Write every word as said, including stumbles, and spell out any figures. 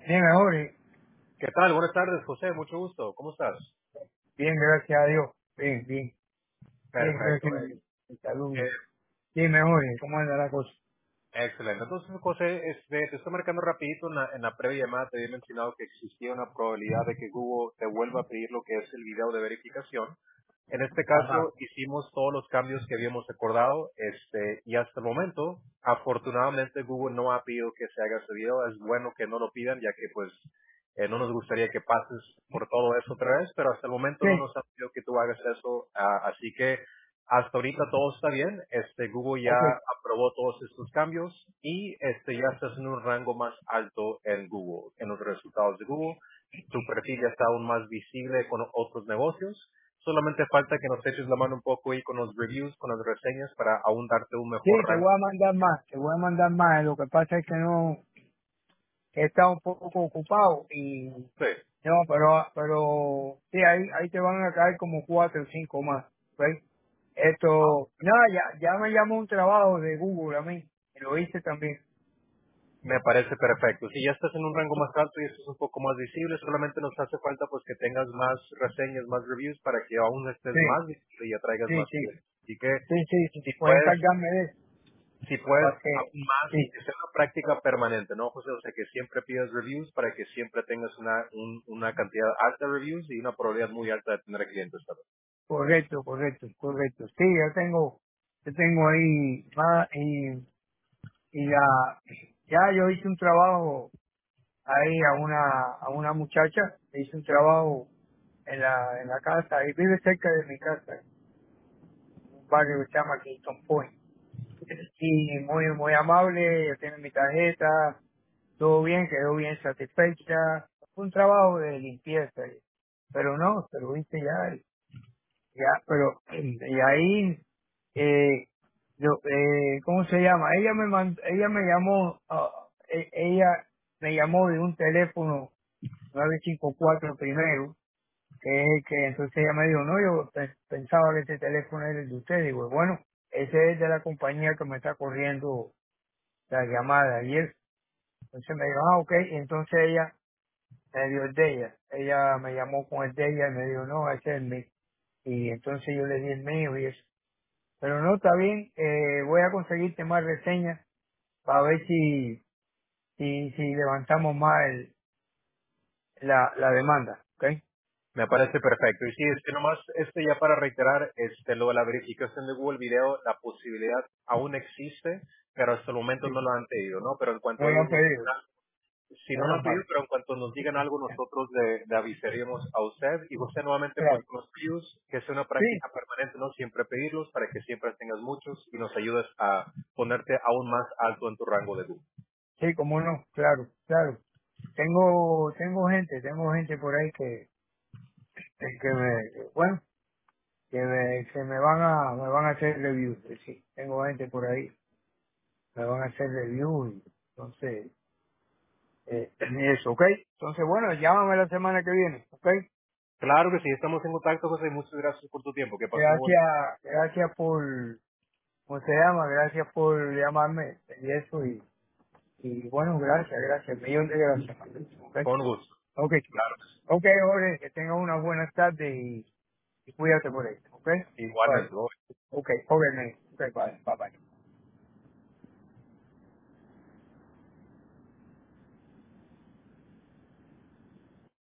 Bien, mejor. eh. ¿Qué tal? Buenas tardes, José. Mucho gusto. ¿Cómo estás? Bien, gracias a Dios. Bien, bien. Bien, Perfecto. gracias a Dios. Salud. Eh, Bien, mejor. eh. ¿Cómo anda la cosa? excelente. Entonces, José, este, te estoy marcando rapidito en la, en la previa llamada. Te había mencionado que existía una probabilidad de que Google te vuelva a pedir lo que es el video de verificación. En este Ajá. caso, hicimos todos los cambios que habíamos acordado, este, y hasta el momento, afortunadamente, Google no ha pedido que se haga ese video. Es bueno que no lo pidan, ya que, pues, eh, no nos gustaría que pases por todo eso otra vez, pero hasta el momento Sí, no nos ha pedido que tú hagas eso, ah, así que hasta ahorita todo está bien. Este Google ya ok. aprobó todos estos cambios y este ya estás en un rango más alto en Google, en los resultados de Google. Tu perfil ya está aún más visible con otros negocios. Solamente falta que nos eches la mano un poco ahí con los reviews, con las reseñas para aún darte un Sí, mejor te rango. voy a mandar más. Te voy a mandar más. Lo que pasa es que no he estado un poco ocupado y Sí. no, pero pero sí, ahí ahí te van a caer como cuatro o cinco más. ¿Ves? Esto, nada, ya ya me llamó un trabajo de Google a mí. Y lo hice también. Me parece perfecto. Si ya estás en un rango más alto y esto es un poco más visible, solamente nos hace falta pues que tengas más reseñas, más reviews para que aún estés Sí, más visible y atraigas sí, más sí. clientes. Así que Sí, sí, sí. si Pueden puedes, encargarme de eso. si puedes Para que, aún más y sí, que sea una práctica permanente, ¿no, José? O sea, que siempre pidas reviews para que siempre tengas una, un- una cantidad alta de reviews y una probabilidad muy alta de tener clientes también. correcto, correcto, correcto. Sí, yo tengo, yo tengo ahí, ah, y, y la, ya yo hice un trabajo ahí a una, a una muchacha, le hice un trabajo en la, en la casa, y vive cerca de mi casa, en un barrio que se llama Kingston Point. Y muy, muy amable, yo tengo mi tarjeta, todo bien, quedó bien satisfecha. Fue un trabajo de limpieza, pero no, se lo hice ya, ya, pero, y ahí, eh, yo, eh, ¿cómo se llama? Ella me mand- ella me llamó, ah, e- ella me llamó de un teléfono nueve cinco cuatro primero, que es el que entonces ella me dijo, no, yo pe- pensaba que este teléfono era el de usted. Digo, bueno, ese es de la compañía que me está corriendo la llamada ayer. Entonces me dijo, ah, ok, y entonces ella me dio el de ella. Ella me llamó con el de ella y me dijo, no, ese es el mío. Y entonces yo le di el mío y eso. Pero no, está bien, eh, voy a conseguirte más reseñas para ver si, si, si levantamos más el, la, la demanda, ¿ok? Me parece perfecto. Y sí, es que nomás, este ya para reiterar, este, lo de la verificación de Google Video, la posibilidad aún existe, pero hasta el momento no Sí, lo han pedido, ¿no? Pero en cuanto me lo ellos han nos pedido. digan, si no lo han pedido, Ajá, pero en cuanto nos digan algo, nosotros le, le avisaríamos a usted y usted nuevamente, pues, claro. con los views, que sea una Sí, práctica permanente, ¿no? Siempre pedirlos para que siempre tengas muchos y nos ayudes a ponerte aún más alto en tu rango de Google. sí, cómo no, claro, claro. Tengo, tengo gente, tengo gente por ahí que, que que me, bueno, que me, que me van a, me van a hacer reviews, eh, sí. Tengo gente por ahí, me van a hacer reviews, y entonces, eh, eso, ¿ok? Entonces, bueno, llámame la semana que viene, ¿ok? Claro que sí, estamos en contacto, José, y muchas gracias por tu tiempo. Que pasó un buen Gracias, gracias por, ¿cómo se llama? Gracias por llamarme y eso, y, y bueno, gracias, gracias, millón de gracias. ¿Ok? con gusto. Ok, Claro. ok, Jorge, que tenga una buena tarde y, y cuídate por ahí, ¿ok? Bye. Igualmente. ¿no? Ok, ok, man. Ok, bye.